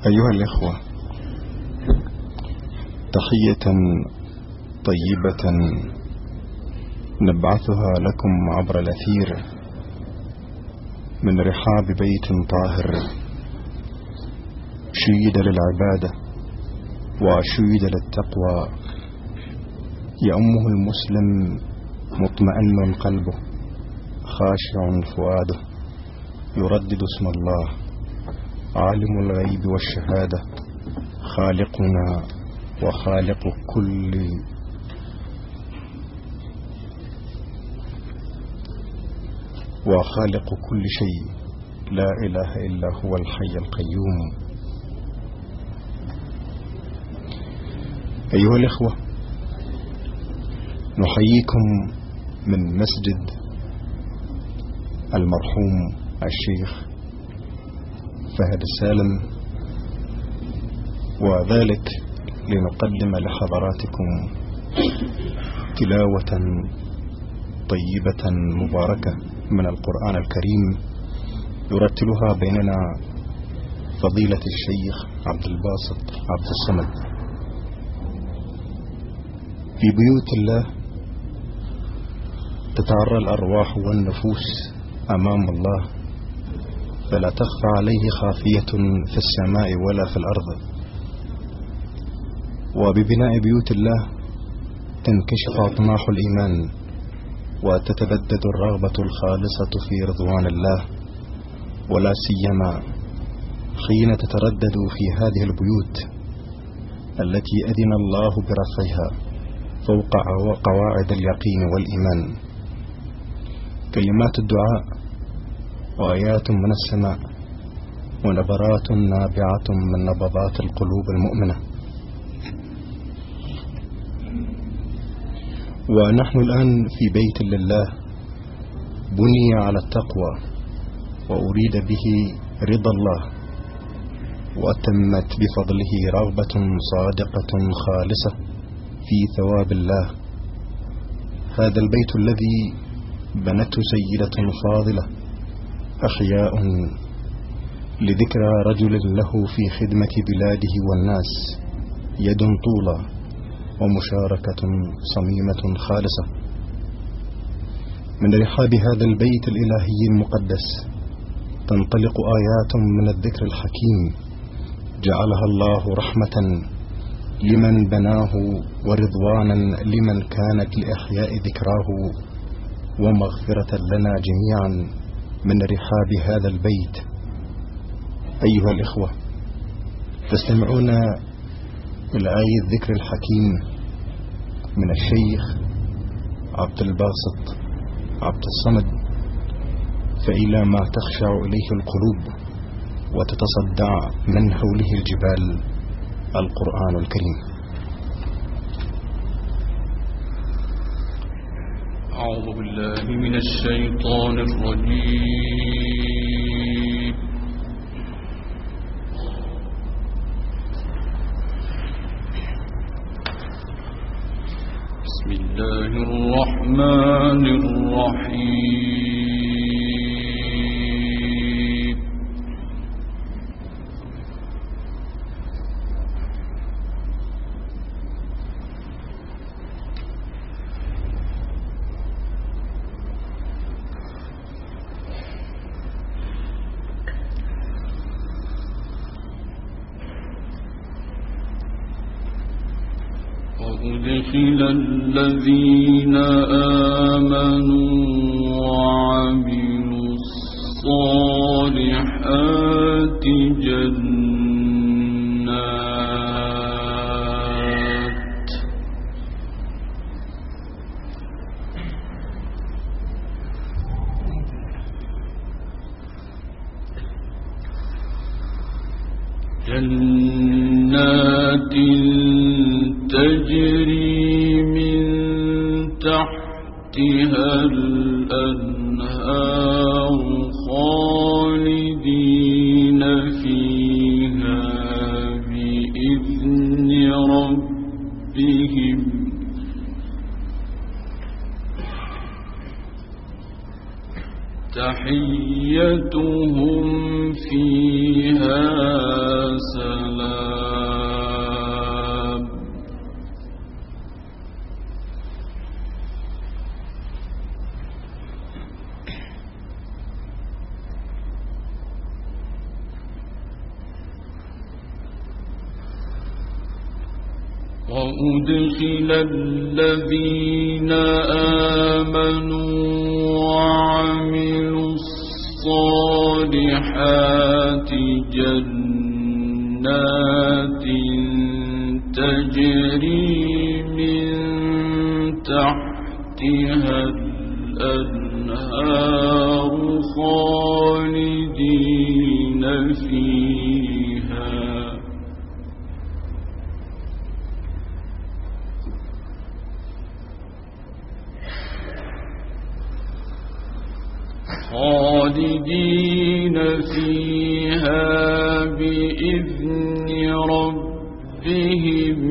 أيها الإخوة، تحية طيبة نبعثها لكم عبر الأثير من رحاب بيت طاهر شيد للعبادة وشيد للتقوى، يأمه المسلم مطمئن قلبه خاشع فؤاده، يردد اسم الله عالم الغيب والشهادة، خالقنا وخالق كل شيء، لا إله إلا هو الحي القيوم. أيها الإخوة، نحييكم من مسجد المرحوم الشيخ فهد السالم، وذلك لنقدم لحضراتكم تلاوة طيبة مباركة من القرآن الكريم يرتلها بيننا فضيلة الشيخ عبد الباسط عبد الصمد. في بيوت الله تتعرى الأرواح والنفوس أمام الله، فلا تخفى عليه خافية في السماء ولا في الأرض، وببناء بيوت الله تنكشف أطماح الإيمان وتتبدد الرغبة الخالصة في رضوان الله، ولا سيما حين تتردد في هذه البيوت التي أذن الله برفعها فوق قواعد اليقين والإيمان. كلمات الدعاء وآيات من السماء ونبرات نابعة من نبضات القلوب المؤمنة. ونحن الآن في بيت لله بني على التقوى وأريد به رضا الله، وأتمت بفضله رغبة صادقة خالصة في ثواب الله. هذا البيت الذي بنته سيدة فاضلة أحياء لذكرى رجل له في خدمة بلاده والناس يد طولى ومشاركة صميمة خالصة. من رحاب هذا البيت الإلهي المقدس تنطلق آيات من الذكر الحكيم جعلها الله رحمة لمن بناه ورضوانا لمن كانت لإحياء ذكراه، ومغفرة لنا جميعا من رحاب هذا البيت. أيها الإخوة، تستمعون إلى آية الذكر الحكيم من الشيخ عبد الباسط عبد الصمد، فإلى ما تخشع إليه القلوب وتتصدع من حوله الجبال، القرآن الكريم. أعوذ بالله من الشيطان الرجيم. بسم الله الرحمن الرحيم. وأدخل الذين آمنوا وعملوا الصالحات جنات تجري من تحتها الأنهار خالدين فيها بإذن ربهم تحيتهم فيها سلام وأدخل الذين آمنوا وعملوا الصالحات جنات تجري من تحتها الأنهار خالدين فيها بإذن ربهم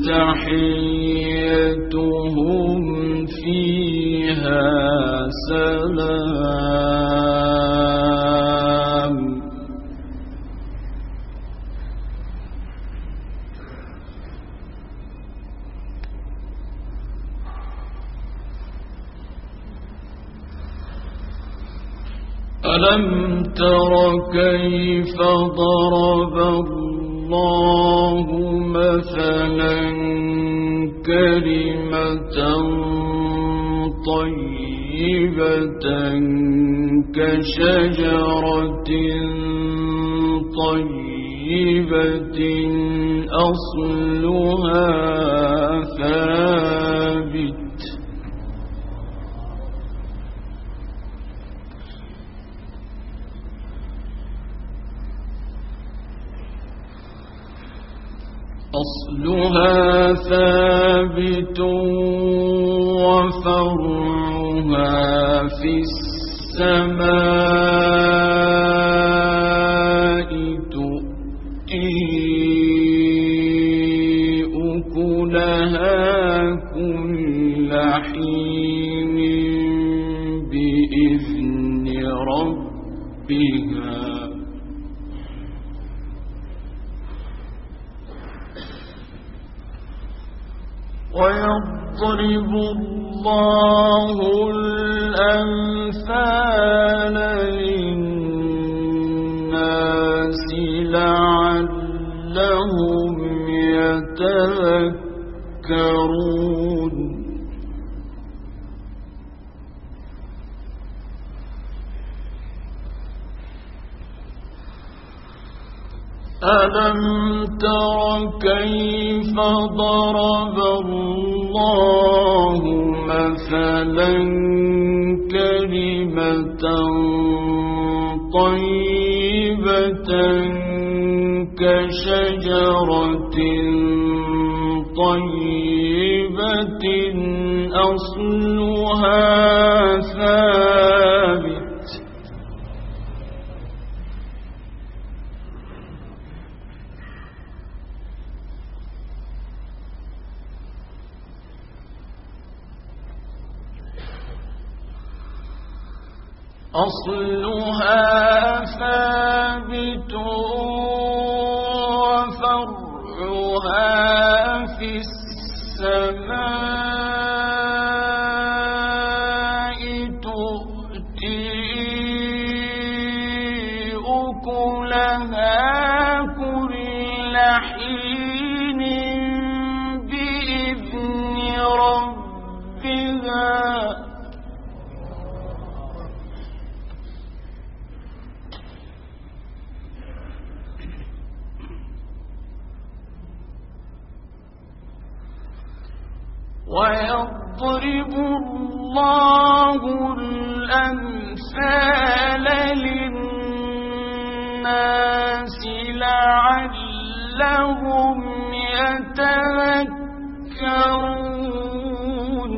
تحيتهم فيها سلام ألم تر كيف ضرب الله مثلا كلمة طيبة كشجرة طيبة أصلها ثابت وفرعها في السماء تؤتي أكلها كل حين بإذن ربها ويضرب الله الأمثال للناس لعلهم يتذكرون ألم تر كيف ضرب الله مثلا كلمة طيبة كشجرة طيبة أصلها ثابت وفرعها في السماء تؤتي أكلها كل حين بإذن ربها ويضرب الله الأمثال للناس لعلهم يتذكرون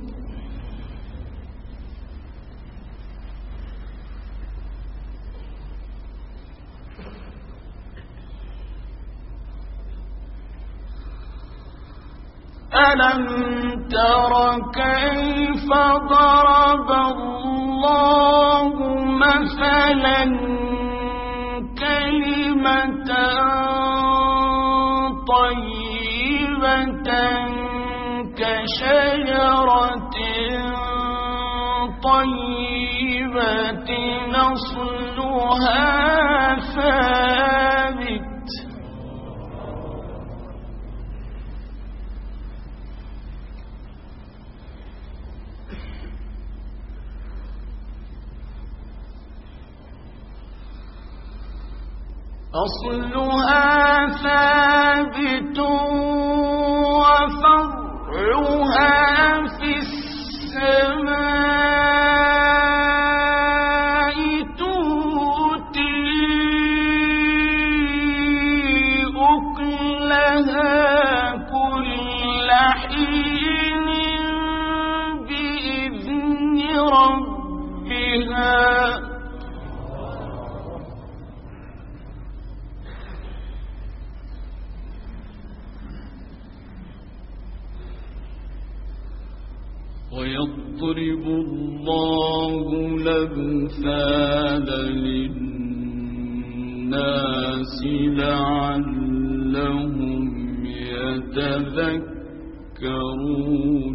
ألم تر كيف ضرب الله مثلا كلمة طيبة كشجرة طيبة أصلها ثابت وفرعها في السماء تؤتي أكلها كل حين بإذن ربها ويضرب الله الأمثال للناس لعلهم يتذكرون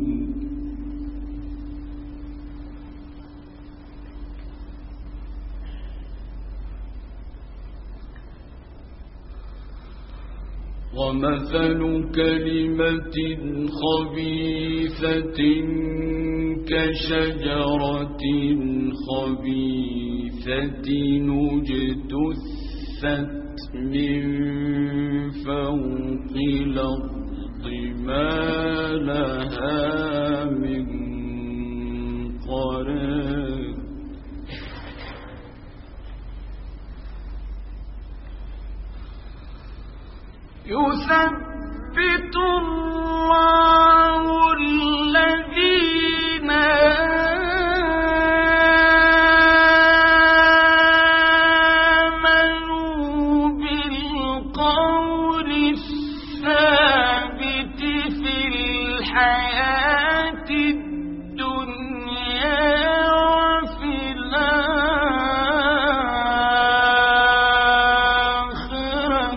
ومثل كلمة خبيثة كشجرة خبيثة اجتثت من فوق الأرض ما لها من قرار يثبت الله الذين آمنوا بالقول الثابت في الحياة الدنيا وفي الآخرة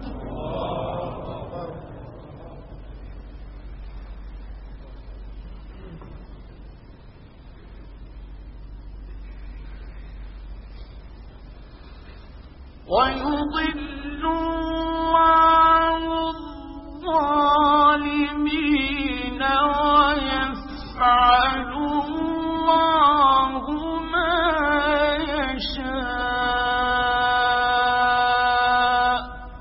ويضل الله الظالمين ويفعل الله ما يشاء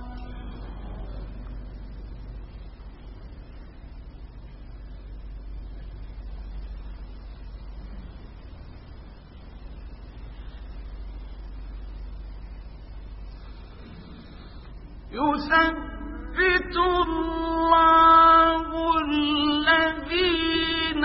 يثبت الله الذين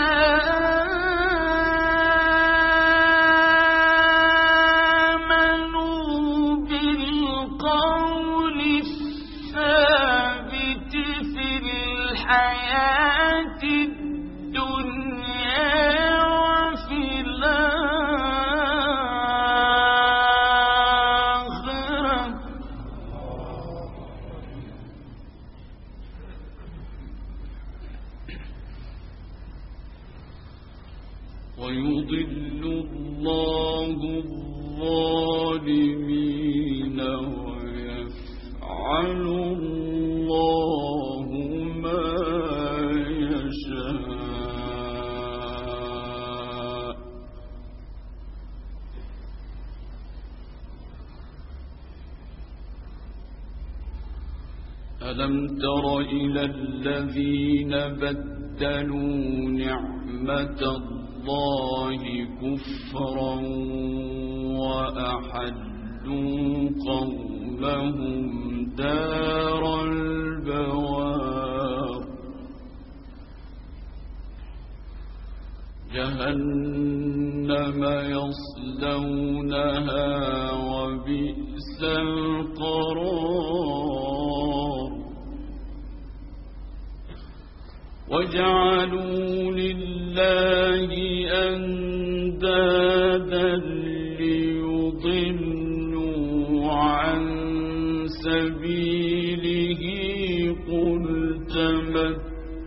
آمنوا بالقول الثابت في الحياة الدنيا وفي الآخرة ويضل الله الظالمين ويفعل الله ما يشاء ألم تر إلى الذين بدلوا نعمة الله كفرا وأحلوا قومهم دار البوار جهنم يصلونها وبئس القرار وجعلوا لله أندادا ليضلوا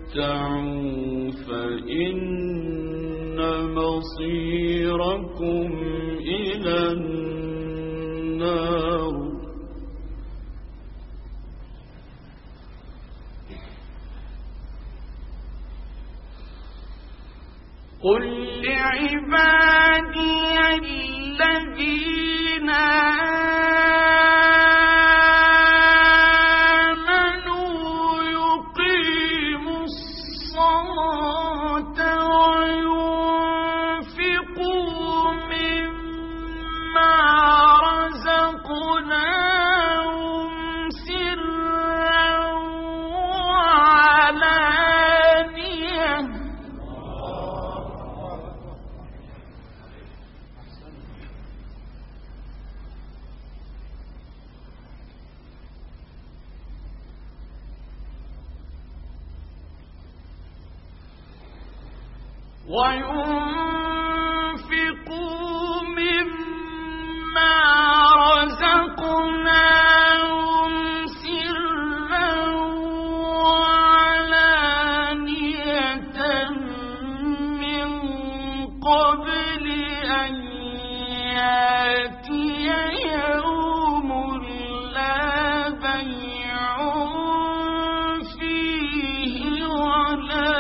تتمتعوا فإن مصيركم إلى النار قل لعبادي الذين وينفقوا مما رزقناهم سرا وعلانية من قبل أن يأتي يوم لا بيع فيه ولا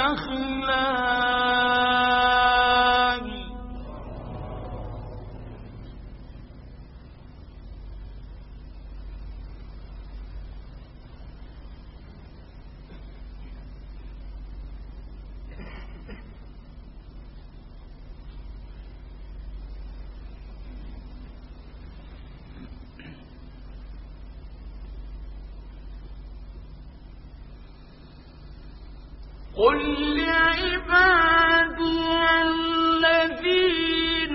قل لعبادي الذين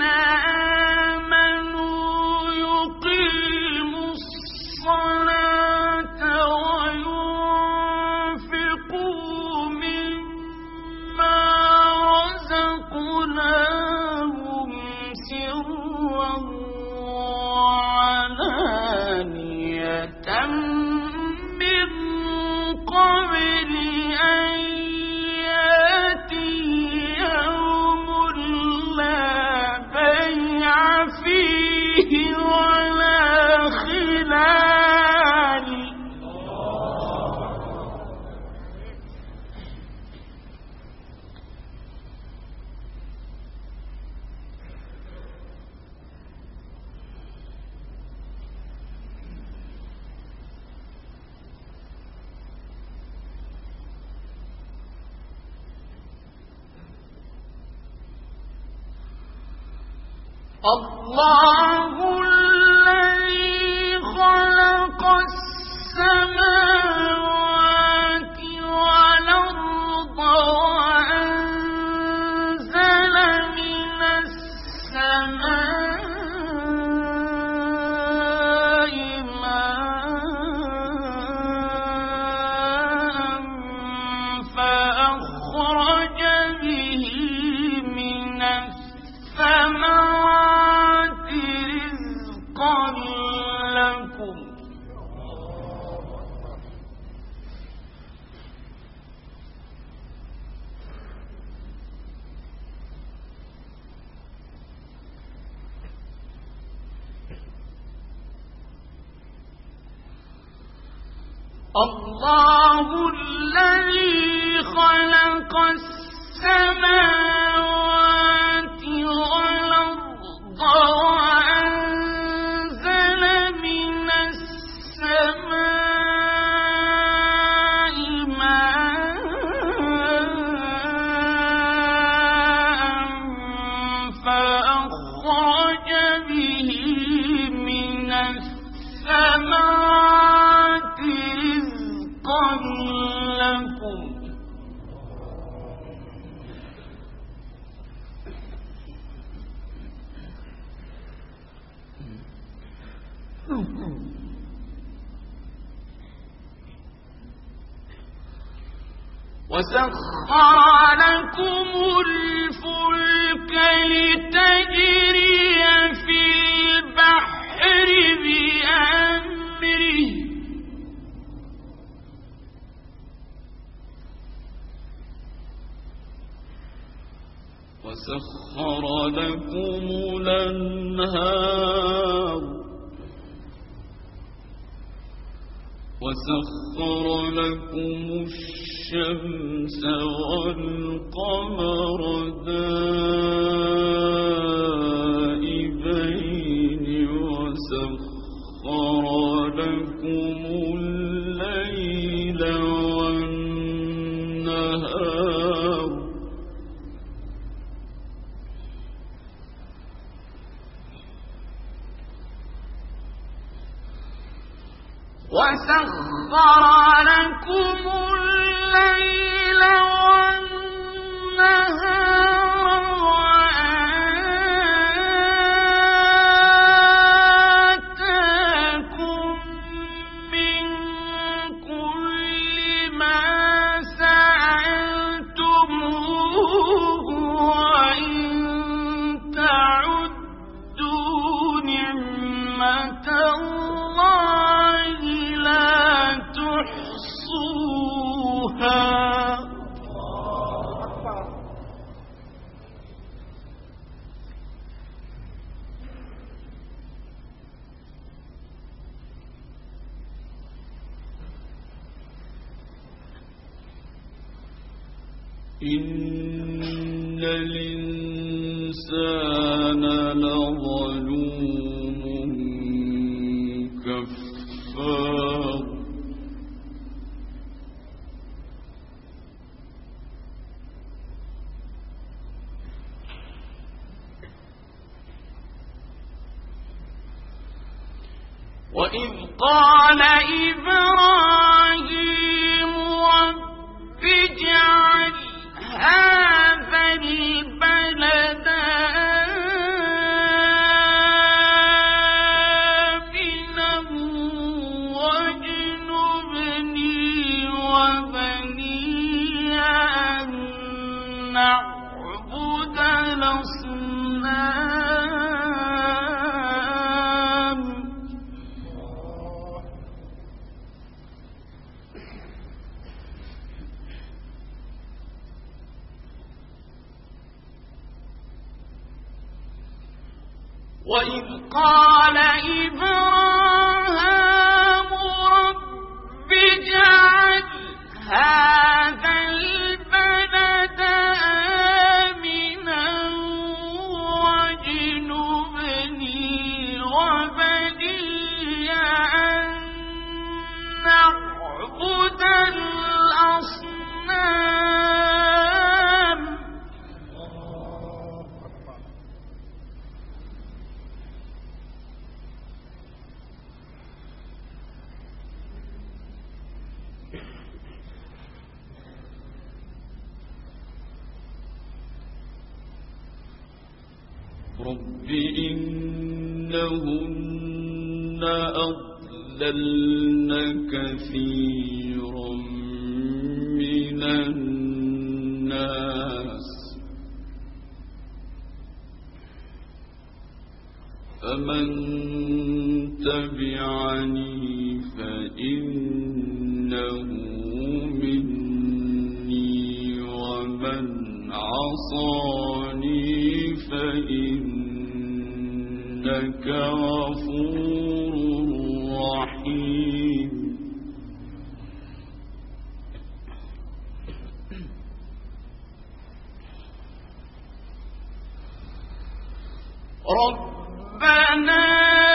آمنوا يقيموا الصلاة وينفقوا مما رزقناهم سرا وعلانية من قبل أن ولا خلال الله الذي خلق السماوات والأرض وأنزل من السماء ماء فأخرج به من الثمرات رزقا لكم الله الذي خلق السماوات والأرض وأنزل من السماء ماء فأخرج به من الثمرات رزقا لكم وسخر لكم الفلك لتجري في البحر بأمره وسخر لكم الأنهار وسخر لكم الشمس والقمر دائبين وسخر لكم الليل والنهار وسخر لكم الليل والنهار وآتاكم من كل ما سألتموه وإن تعدوا نعمة الله لا تحصوها إن الإنسان لظلوم كفار وإذ قال إبراهيم رب اجعل هذا البلد آمنا واجنبني وبني أن نعبد الأصنام وإذ قال إبراهيم رب اجعل هذا البلد آمنا واجنبني وبني أن نعبد الأصنام رب إنهن أضللن كثيرا من الناس فمن تبعني فإنه مني ومن عصاني فإنك غفور رحيم ربنا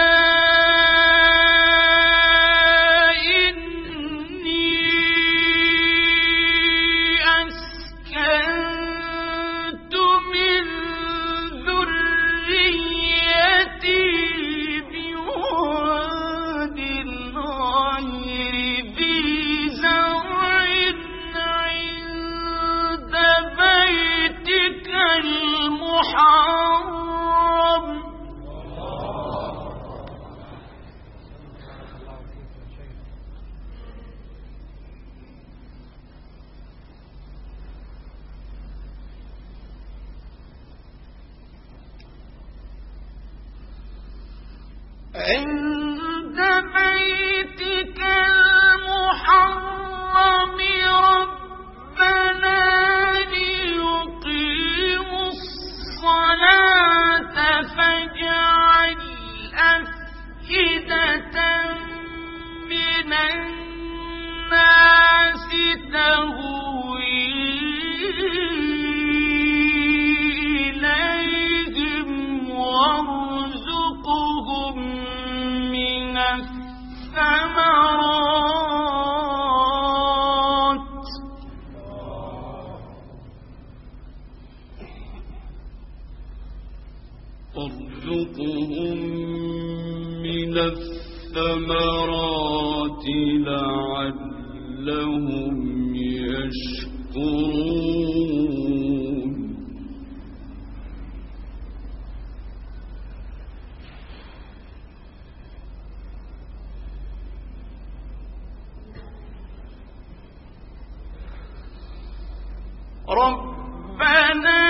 عند بيتك المحرم ربنا ليقيموا الصلاة تهوي إليهم وارزقهم من الثمرات لعلهم يشكرون ربنا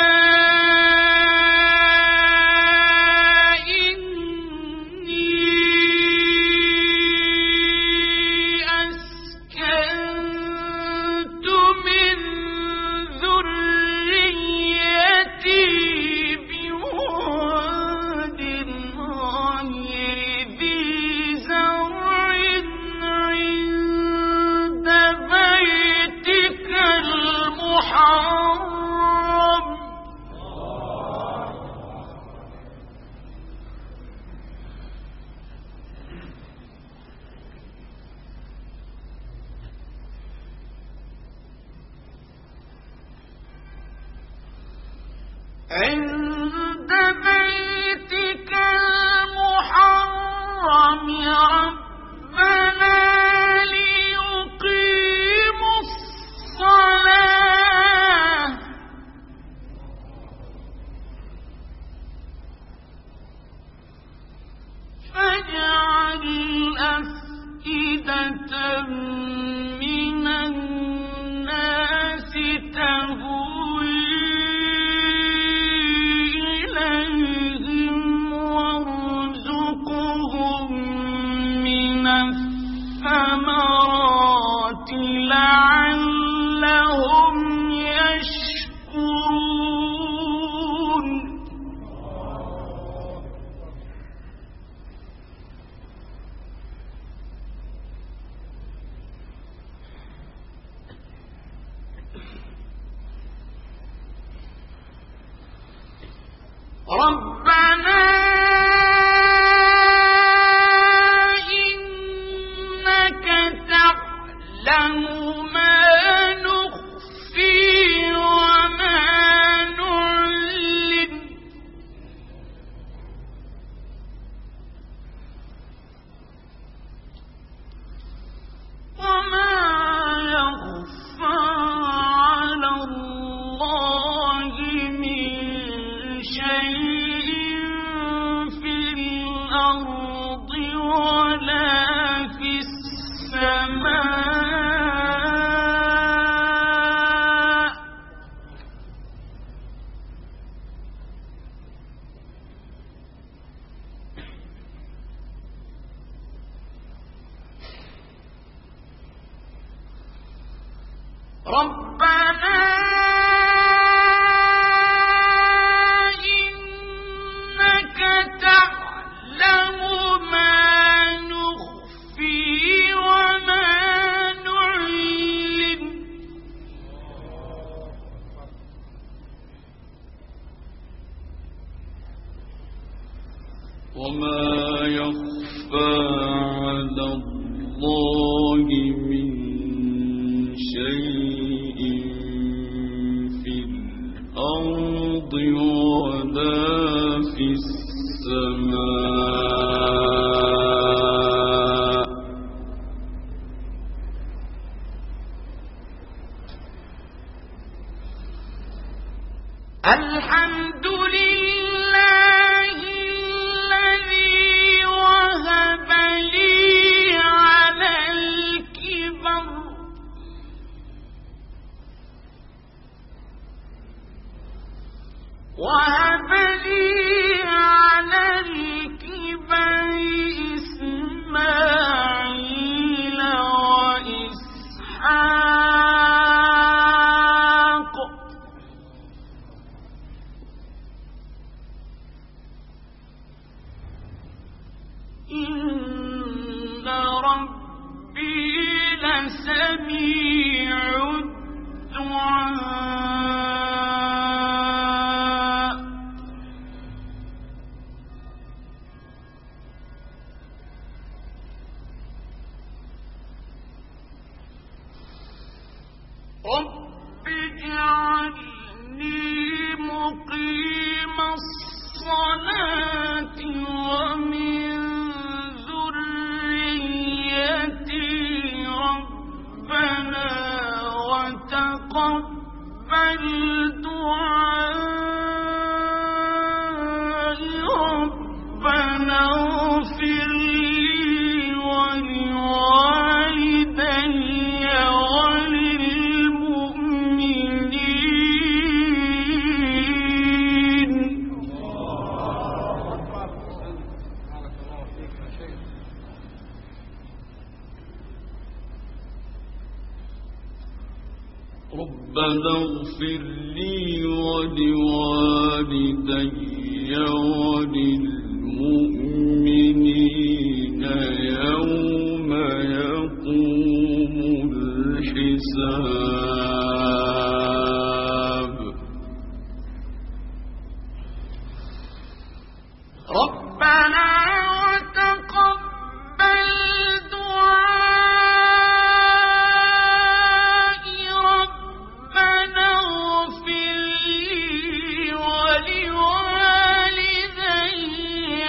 عند بيتك المحرم ربنا ليقيموا الصلاة فاجعل أفئدة من الناس تهوي الثمرات لعلهم يشكرون ربنا تعلم ما نخفي وما نعلن وما يخفى على الله من شيء في الأرض ولا في السماء ربنا إنك تعلم ما نخفي وما نعلن وما يخفى على الله من شيء في الأرض ولا في السماء الحمد لله الذي وهب لي على الكبر إسماعيل وإسحاق إن ربي لسميع ربنا اغفر لي ولوالدي وللمؤمنين يوم يقوم الحساب ربنا وتقبل دعائي ربنا اغفر لي ولوالدي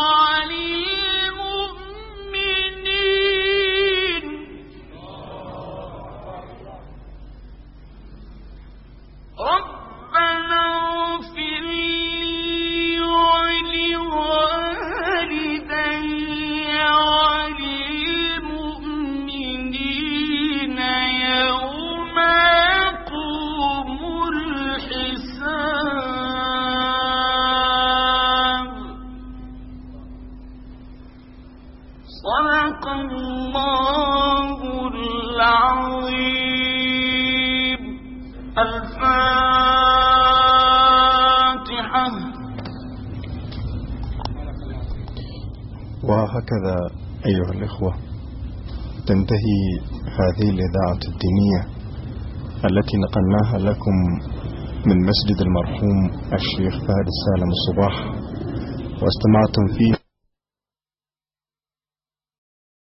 وللمؤمنين ربنا اغفر لي ولوالدي وللمؤمنين يوم يقوم الحساب صدق الله العظيم. الفاتحة. وهكذا أيها الإخوة تنتهي هذه الإذاعة الدينية التي نقلناها لكم من مسجد المرحوم الشيخ فهد السالم الصباح، واستمعتم فيه